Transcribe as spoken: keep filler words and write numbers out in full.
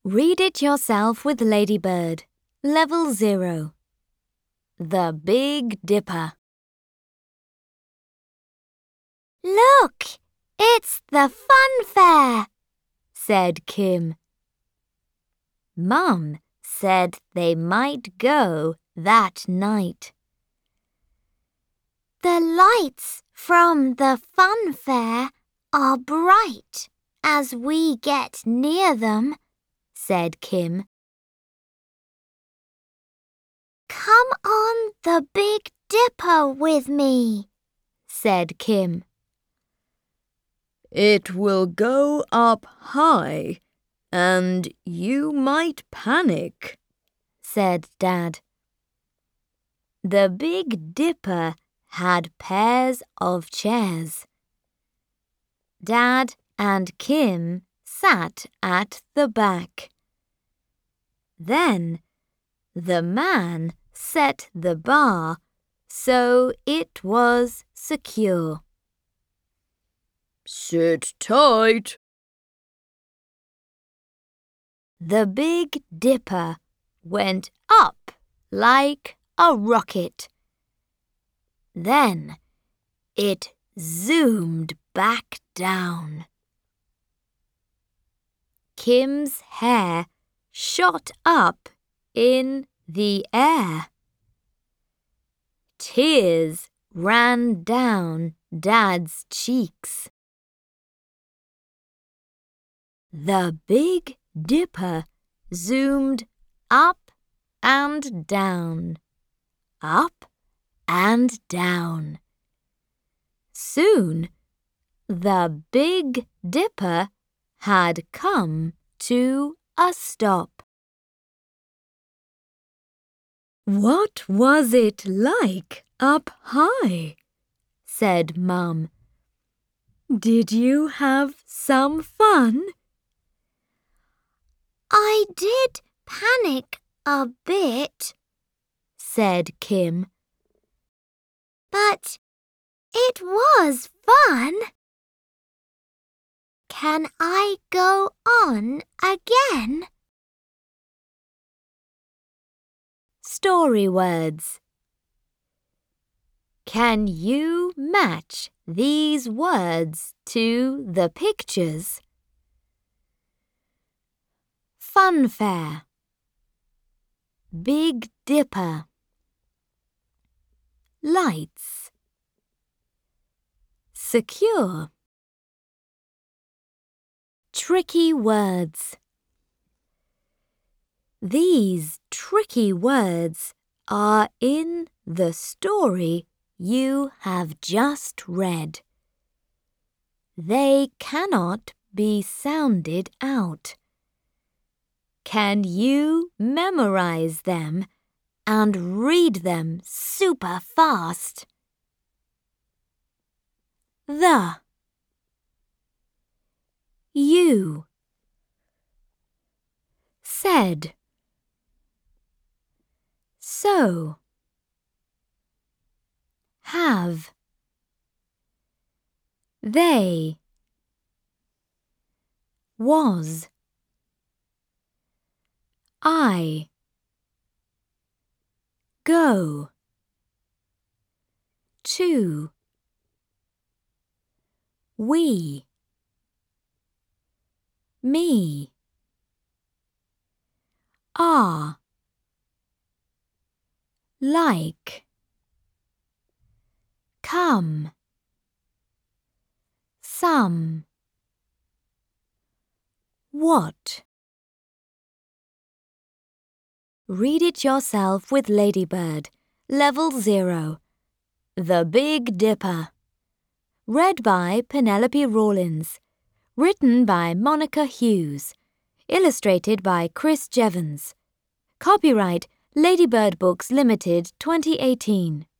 Read it yourself with Ladybird. Level zero. The Big Dipper. Look, it's the fun fair, said Kim. Mum said they might go that night. The lights from the fun fair are bright as we get near them, said Kim. Come on the Big Dipper with me, said Kim. It will go up high, and you might panic, said Dad. The Big Dipper had pairs of chairs. Dad and Kim sat at the back. Then the man set the bar so it was secure. Sit tight. The Big Dipper went up like a rocket. Then it zoomed back down. Kim's hair shot up in the air. Tears ran down Dad's cheeks. The Big Dipper zoomed up and down, up and down. Soon, the Big Dipper had come to a stop. What was it like up high? said Mum. Did you have some fun? I did panic a bit, said Kim. But it was fun. Can I go on again? Story words. Can you match these words to the pictures? Fun fair. Big Dipper. Lights. Secure. Tricky words. These tricky words are in the story you have just read. They cannot be sounded out. Can you memorize them and read them super fast? The. You. Said. So. Have. They. Was. I. Go. To. We. Me. Are. Like. Come. Some. What? Read it yourself with Ladybird. Level zero. The Big Dipper. Read by Penelope Rawlins. Written by Monica Hughes. Illustrated by Chris Jevons. Copyright Ladybird Books Limited twenty eighteen.